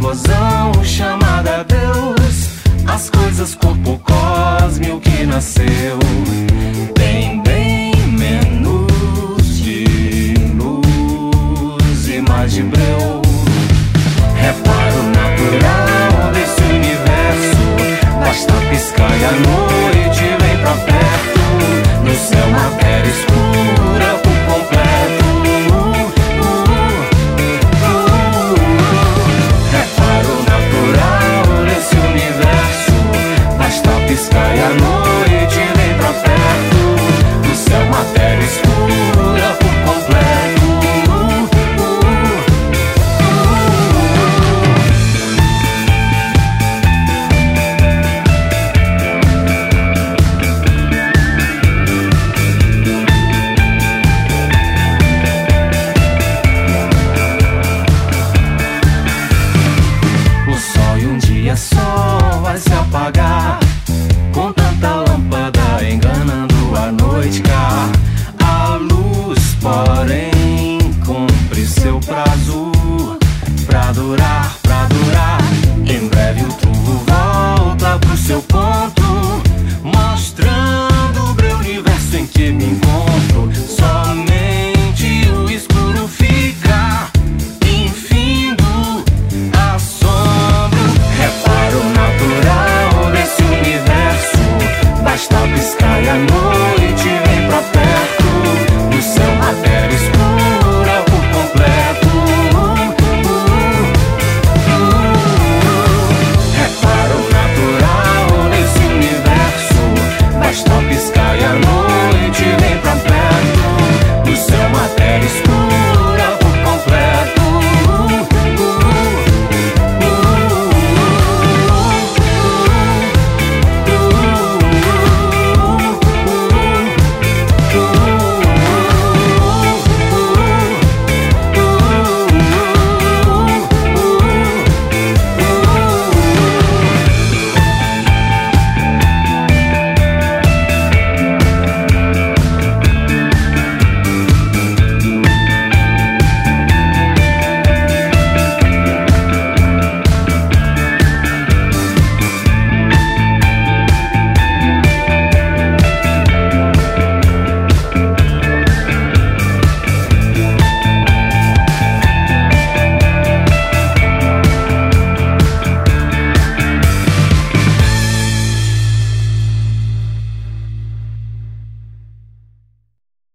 explosão chamada Deus, as coisas, corpo cósmico que nasceu, bem menos de luz e mais de breu. Reparo natural desse universo, basta piscar e a noite vem pra perto. No céu matéria escura por completo. Reparo natural desse universo, basta piscar e a noite vem pra perto. No céu matéria escura por completo. Só vai se apagar com tanta lâmpada enganando a noite cá. A luz, porém, cumpre seu prazo pra durar.